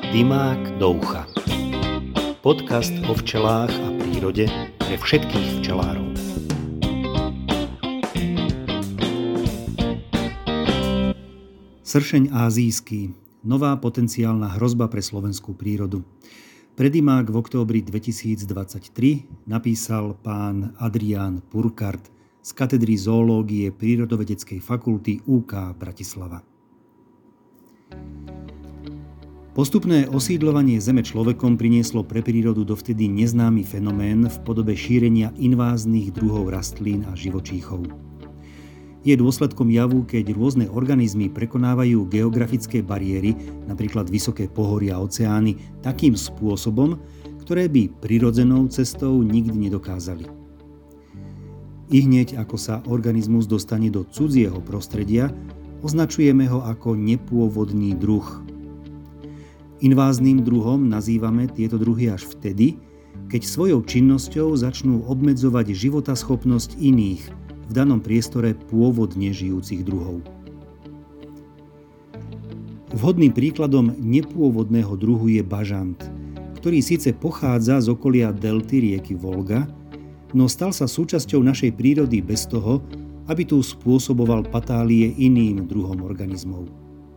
Dymák do ucha. Podcast o včelách a prírode pre všetkých včelárov. Sršeň ázijský. Nová potenciálna hrozba pre slovenskú prírodu. Pre Dymák v októbri 2023 napísal pán Adrián Purkart z katedry zoológie Prírodovedeckej fakulty UK Bratislava. Postupné osídľovanie Zeme človekom prinieslo pre prírodu dovtedy neznámy fenomén v podobe šírenia inváznych druhov rastlín a živočíchov. Je dôsledkom javu, keď rôzne organizmy prekonávajú geografické bariéry, napríklad vysoké pohoria a oceány, takým spôsobom, ktoré by prirodzenou cestou nikdy nedokázali. Ihneď ako sa organizmus dostane do cudzieho prostredia, označujeme ho ako nepôvodný druh. Invázným druhom nazývame tieto druhy až vtedy, keď svojou činnosťou začnú obmedzovať životaschopnosť iných, v danom priestore pôvodne žijúcich druhov. Vhodným príkladom nepôvodného druhu je bažant, ktorý síce pochádza z okolia delty rieky Volga, no stal sa súčasťou našej prírody bez toho, aby tu spôsoboval patálie iným druhom organizmov.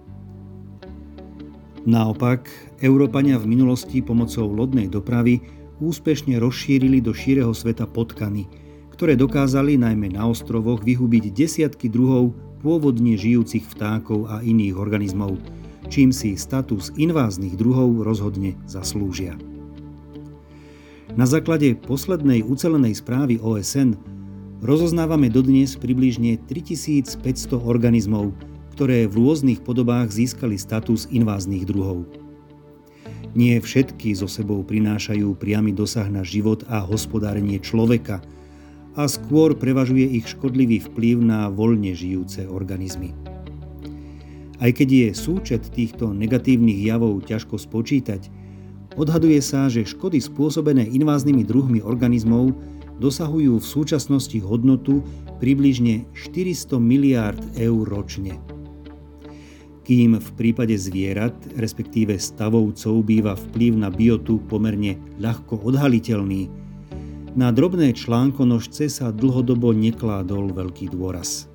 Naopak, Európania v minulosti pomocou lodnej dopravy úspešne rozšírili do šíreho sveta potkany, ktoré dokázali najmä na ostrovoch vyhubiť desiatky druhov pôvodne žijúcich vtákov a iných organizmov, čím si status inváznych druhov rozhodne zaslúžia. Na základe poslednej ucelenej správy OSN rozoznávame dodnes približne 3500 organizmov, ktoré v rôznych podobách získali status inváznych druhov. Nie všetky so sebou prinášajú priamy dosah na život a hospodárenie človeka a skôr prevažuje ich škodlivý vplyv na voľne žijúce organizmy. Aj keď je súčet týchto negatívnych javov ťažko spočítať, odhaduje sa, že škody spôsobené inváznymi druhmi organizmov dosahujú v súčasnosti hodnotu približne 400 miliárd eur ročne. Kým v prípade zvierat, respektíve stavovcov, býva vplyv na biotu pomerne ľahko odhaliteľný, na drobné článkonožce sa dlhodobo nekládol veľký dôraz.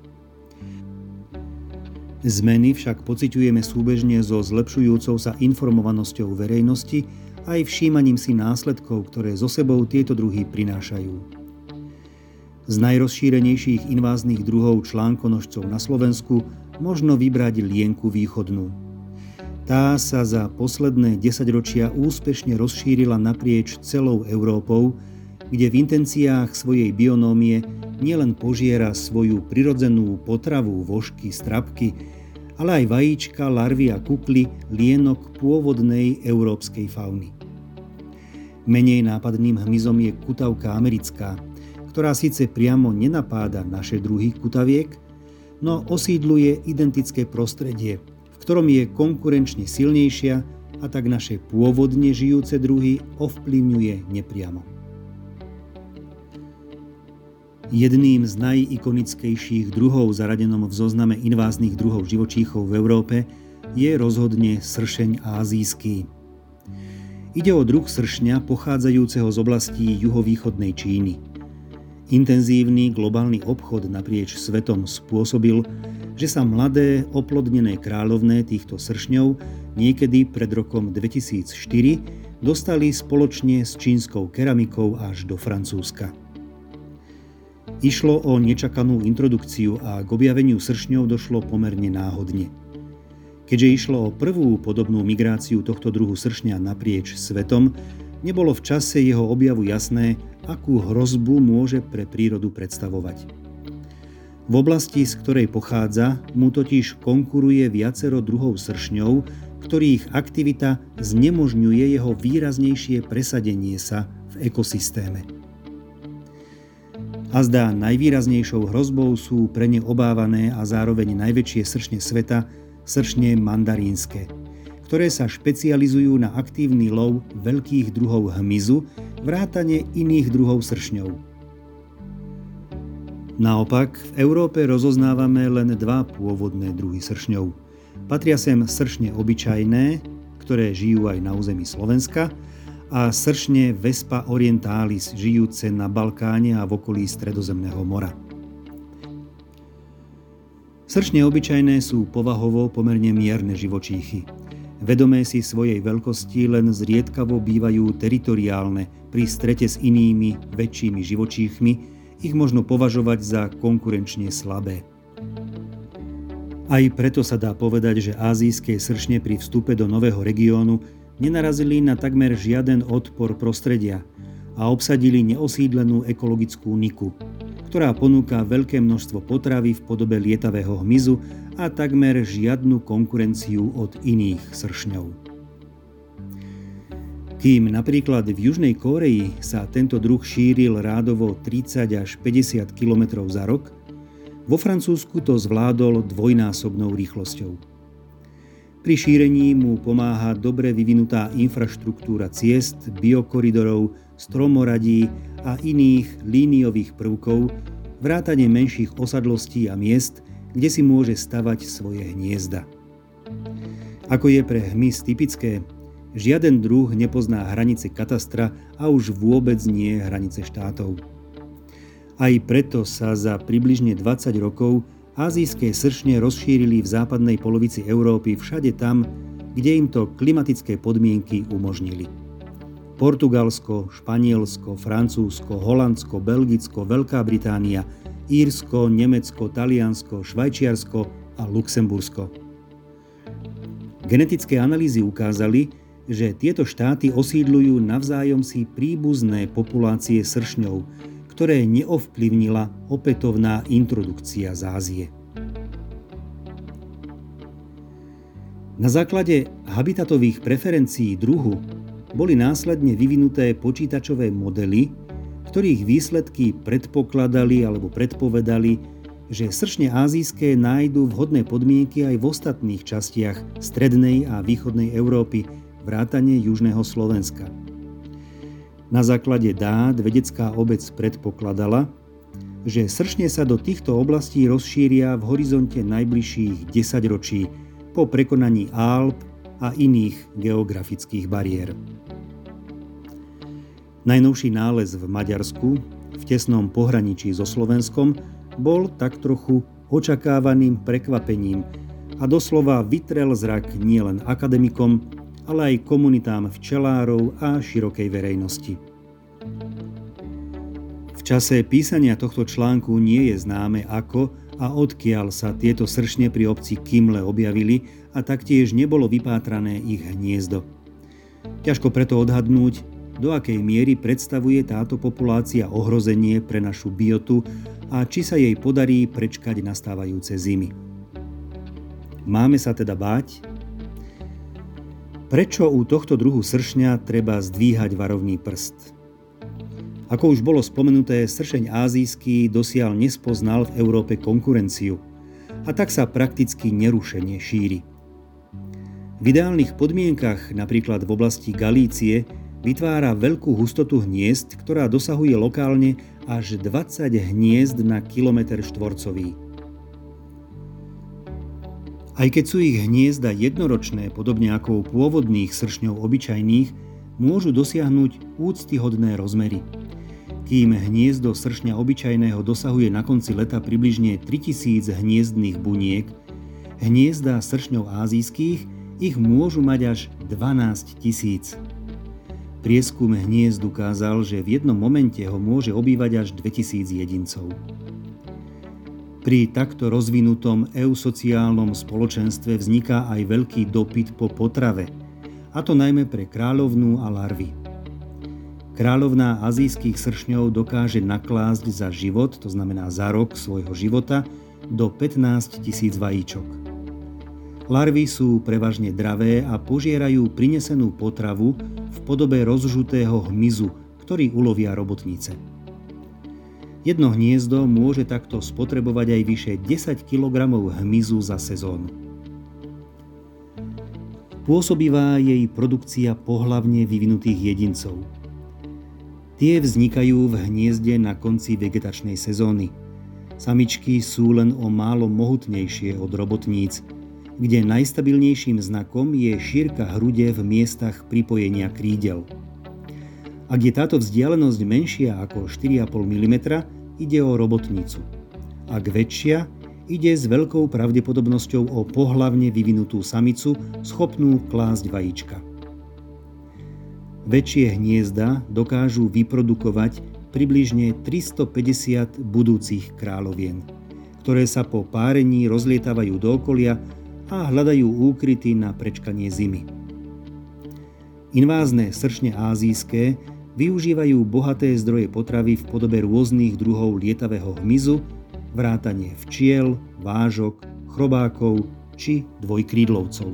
Zmeny však pociťujeme súbežne so zlepšujúcou sa informovanosťou verejnosti aj všímaním si následkov, ktoré so sebou tieto druhy prinášajú. Z najrozšírenejších inváznych druhov článkonožcov na Slovensku možno vybrať lienku východnú. Tá sa za posledné 10 ročia úspešne rozšírila naprieč celou Európou, kde v intenciách svojej bionómie nielen požiera svoju prirodzenú potravu vožky, strapky, ale aj vajíčka, larvy a kukly lienok pôvodnej európskej fauny. Menej nápadným hmyzom je kutavka americká, ktorá síce priamo nenapáda naše druhy kutaviek, no osídluje identické prostredie, v ktorom je konkurenčne silnejšia a tak naše pôvodne žijúce druhy ovplyvňuje nepriamo. Jedným z najikonickejších druhov zaradenom v zozname inváznych druhov živočíchov v Európe je rozhodne sršeň ázijský. Ide o druh sršňa pochádzajúceho z oblastí juhovýchodnej Číny. Intenzívny globálny obchod naprieč svetom spôsobil, že sa mladé oplodnené kráľovné týchto sršňov niekedy pred rokom 2004 dostali spoločne s čínskou keramikou až do Francúzska. Išlo o nečakanú introdukciu a k objaveniu sršňov došlo pomerne náhodne. Keďže išlo o prvú podobnú migráciu tohto druhu sršňa naprieč svetom, nebolo v čase jeho objavu jasné, akú hrozbu môže pre prírodu predstavovať. V oblasti, z ktorej pochádza, mu totiž konkuruje viacero druhov sršňov, ktorých aktivita znemožňuje jeho výraznejšie presadenie sa v ekosystéme. Azda najvýraznejšou hrozbou sú pre ne obávané a zároveň najväčšie sršne sveta, sršne mandarínske, ktoré sa špecializujú na aktívny lov veľkých druhov hmyzu, vrátane iných druhov sršňov. Naopak, v Európe rozoznávame len dva pôvodné druhy sršňov. Patria sem sršne obyčajné, ktoré žijú aj na území Slovenska, a sršne Vespa orientalis, žijúce na Balkáne a v okolí Stredozemného mora. Sršne obyčajné sú povahovo pomerne mierne živočíchy. Vedomé si svojej veľkosti, len zriedkavo bývajú teritoriálne. Pri strete s inými, väčšími živočíchmi ich možno považovať za konkurenčne slabé. Aj preto sa dá povedať, že ázijské sršne pri vstupe do nového regiónu nenarazili na takmer žiaden odpor prostredia a obsadili neosídlenú ekologickú niku, ktorá ponúka veľké množstvo potravy v podobe lietavého hmyzu a takmer žiadnu konkurenciu od iných sršňov. Kým napríklad v Južnej Kórei sa tento druh šíril rádovo 30 až 50 km za rok, vo Francúzsku to zvládol dvojnásobnou rýchlosťou. Pri šírení mu pomáha dobre vyvinutá infraštruktúra ciest, biokoridorov, stromoradí a iných líniových prvkov, vrátane menších osadlostí a miest, kde si môže stavať svoje hniezda. Ako je pre hmyz typické, žiaden druh nepozná hranice katastra a už vôbec nie hranice štátov. Aj preto sa za približne 20 rokov ázijské sršne rozšírili v západnej polovici Európy všade tam, kde im to klimatické podmienky umožnili. Portugalsko, Španielsko, Francúzsko, Holandsko, Belgicko, Veľká Británia, Írsko, Nemecko, Taliansko, Švajčiarsko a Luxembursko. Genetické analýzy ukázali, že tieto štáty osídľujú navzájom si príbuzné populácie sršňov, ktoré neovplyvnila opätovná introdukcia z Ázie. Na základe habitatových preferencií druhu boli následne vyvinuté počítačové modely, ktorých výsledky predpokladali alebo predpovedali, že sršne ázijské nájdu vhodné podmienky aj v ostatných častiach strednej a východnej Európy, vrátane južného Slovenska. Na základe dát vedecká obec predpokladala, že sršne sa do týchto oblastí rozšíria v horizonte najbližších 10 ročí po prekonaní Alp a iných geografických bariér. Najnovší nález v Maďarsku, v tesnom pohraničí so Slovenskom, bol tak trochu očakávaným prekvapením a doslova vytrel zrak nielen akademikom, ale aj komunitám včelárov a širokej verejnosti. V čase písania tohto článku nie je známe, ako a odkiaľ sa tieto sršne pri obci Kimle objavili a taktiež nebolo vypátrané ich hniezdo. Ťažko preto odhadnúť, do akej miery predstavuje táto populácia ohrozenie pre našu biotu a či sa jej podarí prečkať nastávajúce zimy. Máme sa teda báť? Prečo u tohto druhu sršňa treba zdvíhať varovný prst? Ako už bolo spomenuté, sršeň ázijský dosiaľ nespoznal v Európe konkurenciu a tak sa prakticky nerušene šíri. V ideálnych podmienkach, napríklad v oblasti Galície, vytvára veľkú hustotu hniezd, ktorá dosahuje lokálne až 20 hniezd na kilometr štvorcový. Aj keď sú ich hniezda jednoročné, podobne ako u pôvodných sršňov obyčajných, môžu dosiahnuť úctyhodné rozmery. Kým hniezdo sršňa obyčajného dosahuje na konci leta približne 3000 hniezdnych buniek, hniezda sršňov ázijských ich môžu mať až 12 000. Prieskum hniezd ukázal, že v jednom momente ho môže obývať až 2000 jedincov. Pri takto rozvinutom eusociálnom spoločenstve vzniká aj veľký dopyt po potrave, a to najmä pre kráľovnú a larvy. Kráľovná azijských sršňov dokáže naklásť za život, to znamená za rok svojho života, do 15 000 vajíčok. Larvy sú prevažne dravé a požierajú prinesenú potravu v podobe rozžutého hmyzu, ktorý ulovia robotnice. Jedno hniezdo môže takto spotrebovať aj vyše 10 kg hmyzu za sezónu. Pôsobivá je jej produkcia pohlavne vyvinutých jedincov. Tie vznikajú v hniezde na konci vegetačnej sezóny. Samičky sú len o málo mohutnejšie od robotníc. kde najstabilnejším znakom je šírka hrude v miestach pripojenia krídel. Ak je táto vzdialenosť menšia ako 4,5 mm, ide o robotnicu. Ak väčšia, ide s veľkou pravdepodobnosťou o pohlavne vyvinutú samicu, schopnú klásť vajíčka. Väčšie hniezda dokážu vyprodukovať približne 350 budúcich kráľovien, ktoré sa po párení rozlietávajú do okolia a hľadajú úkryty na prečkanie zimy. Invázne sršne ázijské využívajú bohaté zdroje potravy v podobe rôznych druhov lietavého hmyzu, vrátane včiel, vážok, chrobákov či dvojkrídlovcov.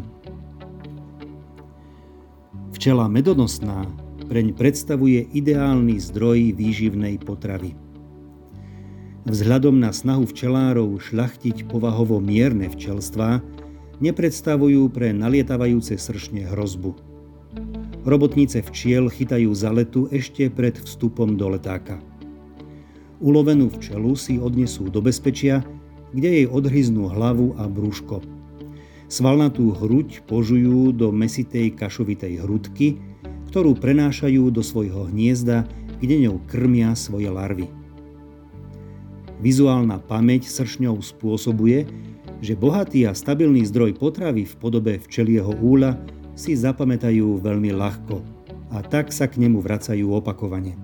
Včela medonosná preň predstavuje ideálny zdroj výživnej potravy. Vzhľadom na snahu včelárov šľachtiť povahovo mierne včelstvá nepredstavujú pre nalietavajúce sršne hrozbu. Robotnice včiel chytajú za letu ešte pred vstupom do letáka. Ulovenú včelu si odnesú do bezpečia, kde jej odhryznú hlavu a brúško. Svalnatú hruď požujú do mäsitej kašovitej hrudky, ktorú prenášajú do svojho hniezda, kde ňou krmia svoje larvy. Vizuálna pamäť sršňov spôsobuje, že bohatý a stabilný zdroj potravy v podobe včelieho úľa si zapamätajú veľmi ľahko a tak sa k nemu vracajú opakovane.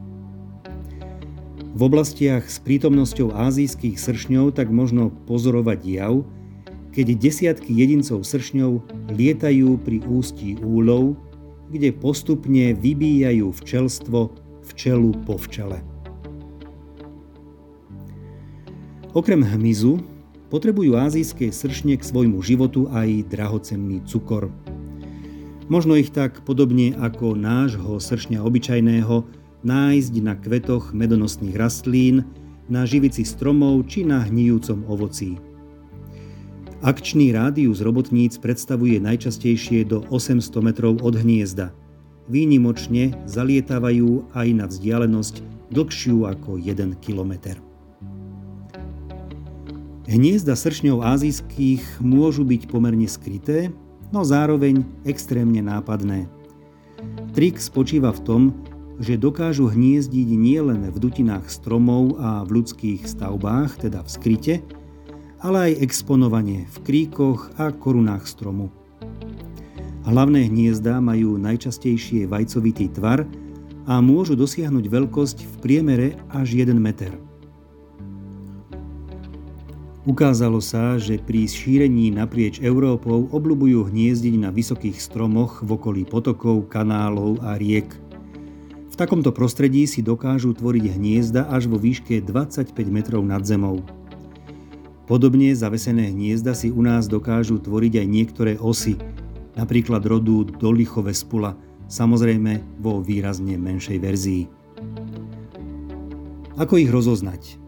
V oblastiach s prítomnosťou ázijských sršňov tak možno pozorovať jav, keď desiatky jedincov sršňov lietajú pri ústí úľov, kde postupne vybíjajú včelstvo včelu po včele. Okrem hmyzu potrebujú ázijské sršne k svojmu životu aj drahocenný cukor. Možno ich tak podobne ako nášho sršňa obyčajného nájsť na kvetoch medonosných rastlín, na živici stromov či na hnijúcom ovocí. Akčný rádius robotníc predstavuje najčastejšie do 800 metrov od hniezda. Výnimočne zalietávajú aj na vzdialenosť dlhšiu ako 1 kilometer. Hniezda sršňov ázijských môžu byť pomerne skryté, no zároveň extrémne nápadné. Trik spočíva v tom, že dokážu hniezdiť nielen v dutinách stromov a v ľudských stavbách, teda v skryte, ale aj exponovane v kríkoch a korunách stromu. Hlavné hniezda majú najčastejšie vajcovitý tvar a môžu dosiahnuť veľkosť v priemere až 1 meter. Ukázalo sa, že pri šírení naprieč Európou obľubujú hniezdiť na vysokých stromoch v okolí potokov, kanálov a riek. V takomto prostredí si dokážu tvoriť hniezda až vo výške 25 metrov nad zemou. Podobne zavesené hniezda si u nás dokážu tvoriť aj niektoré osy, napríklad rodu Dolichowespula, samozrejme vo výrazne menšej verzii. Ako ich rozoznať?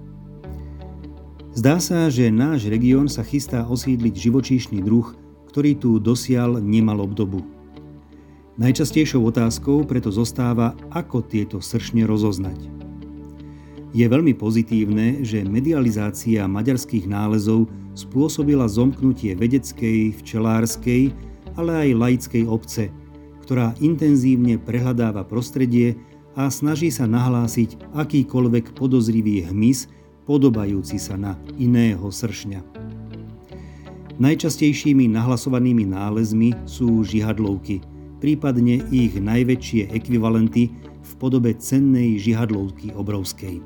Zdá sa, že náš región sa chystá osídliť živočíšny druh, ktorý tu dosiaľ nemal obdobu. Najčastejšou otázkou preto zostáva, ako tieto sršne rozoznať. Je veľmi pozitívne, že medializácia maďarských nálezov spôsobila zomknutie vedeckej, včelárskej, ale aj laickej obce, ktorá intenzívne prehľadáva prostredie a snaží sa nahlásiť akýkoľvek podozrivý hmyz, podobajúci sa na iného sršňa. Najčastejšími nahlasovanými nálezmi sú žihadlovky, prípadne ich najväčšie ekvivalenty v podobe cennej žihadlovky obrovskej.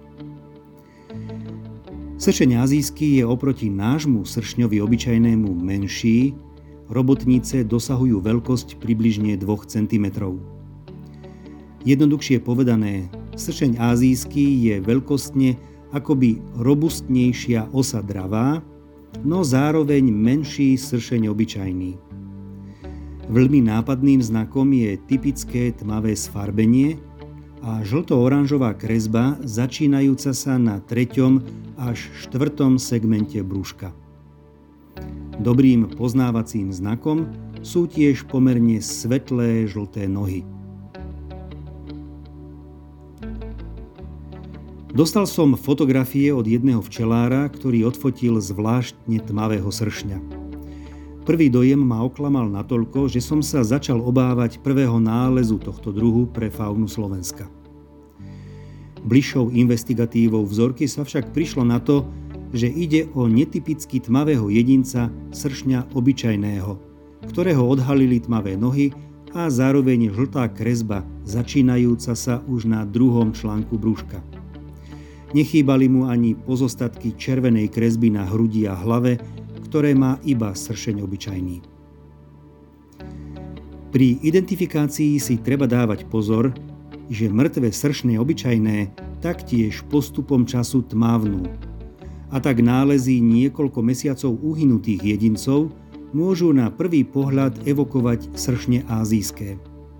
Sršeň azijský je oproti nášmu sršňovi obyčajnému menší, robotnice dosahujú veľkosť približne 2 cm. Jednoduchšie povedané, sršeň azijský je veľkostne akoby robustnejšia osa dravá, no zároveň menší sršeň obyčajný. Veľmi nápadným znakom je typické tmavé sfarbenie a žlto-oranžová kresba začínajúca sa na 3. až 4. segmente brúška. Dobrým poznávacím znakom sú tiež pomerne svetlé žlté nohy. Dostal som fotografie od jedného včelára, ktorý odfotil zvláštne tmavého sršňa. Prvý dojem ma oklamal natoľko, že som sa začal obávať prvého nálezu tohto druhu pre faunu Slovenska. Bližšou investigatívou vzorky sa však prišlo na to, že ide o netypicky tmavého jedinca sršňa obyčajného, ktorého odhalili tmavé nohy a zároveň žltá kresba, začínajúca sa už na druhom článku brúška. Nechýbali mu ani pozostatky červenej kresby na hrudi a hlave, ktoré má iba sršeň obyčajný. Pri identifikácii si treba dávať pozor, že mŕtve sršne obyčajné taktiež postupom času tmavnú. A tak nálezy niekoľko mesiacov uhynutých jedincov môžu na prvý pohľad evokovať sršne ázijské.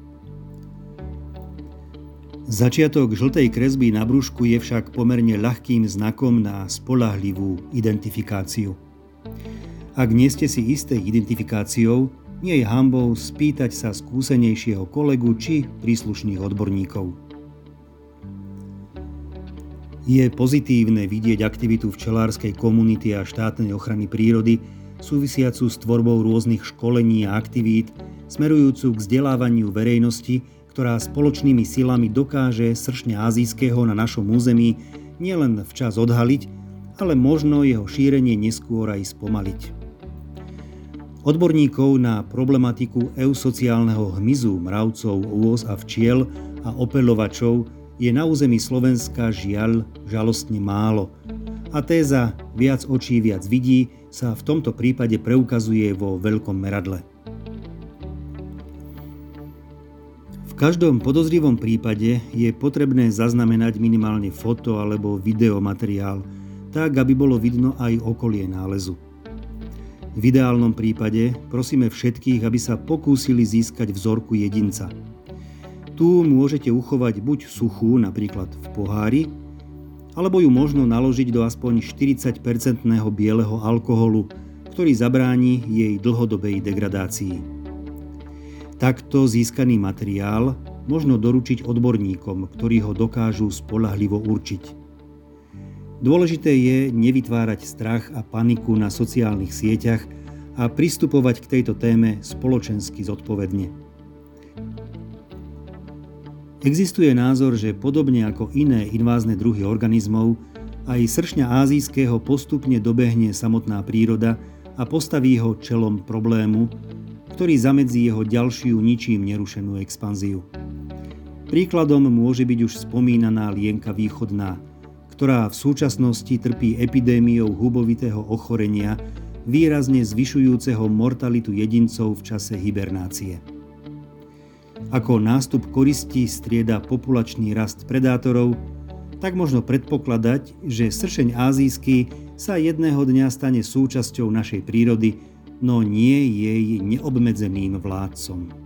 Začiatok žltej kresby na brúšku je však pomerne ľahkým znakom na spoľahlivú identifikáciu. Ak nie ste si isté identifikáciou, nie je hanbou spýtať sa skúsenejšieho kolegu či príslušných odborníkov. Je pozitívne vidieť aktivitu včelárskej komunity a štátnej ochrany prírody súvisiacu s tvorbou rôznych školení a aktivít smerujúcu k vzdelávaniu verejnosti, ktorá spoločnými silami dokáže sršňa ázijského na našom území nielen včas odhaliť, ale možno jeho šírenie neskôr aj spomaliť. Odborníkov na problematiku eusociálneho hmyzu mravcov, ôz a včiel a opeľovačov je na území Slovenska žiaľ žalostne málo. A téza viac očí viac vidí sa v tomto prípade preukazuje vo veľkom meradle. V každom podozrivom prípade je potrebné zaznamenať minimálne foto alebo videomateriál, tak aby bolo vidno aj okolie nálezu. V ideálnom prípade prosíme všetkých, aby sa pokúsili získať vzorku jedinca. Tu môžete uchovať buď suchú, napríklad v pohári, alebo ju možno naložiť do aspoň 40% bieleho alkoholu, ktorý zabráni jej dlhodobej degradácii. Takto získaný materiál možno doručiť odborníkom, ktorí ho dokážu spoľahlivo určiť. Dôležité je nevytvárať strach a paniku na sociálnych sieťach a pristupovať k tejto téme spoločensky zodpovedne. Existuje názor, že podobne ako iné invázne druhy organizmov, aj sršňa ázijského postupne dobehne samotná príroda a postaví ho čelom problému, ktorý zamedzí jeho ďalšiu ničím nerušenú expanziu. Príkladom môže byť už spomínaná lienka východná, ktorá v súčasnosti trpí epidémiou hubovitého ochorenia, výrazne zvyšujúceho mortalitu jedincov v čase hibernácie. Ako nástup koristi strieda populačný rast predátorov, tak možno predpokladať, že sršeň ázijský sa jedného dňa stane súčasťou našej prírody, no nie jej neobmedzeným vládcom.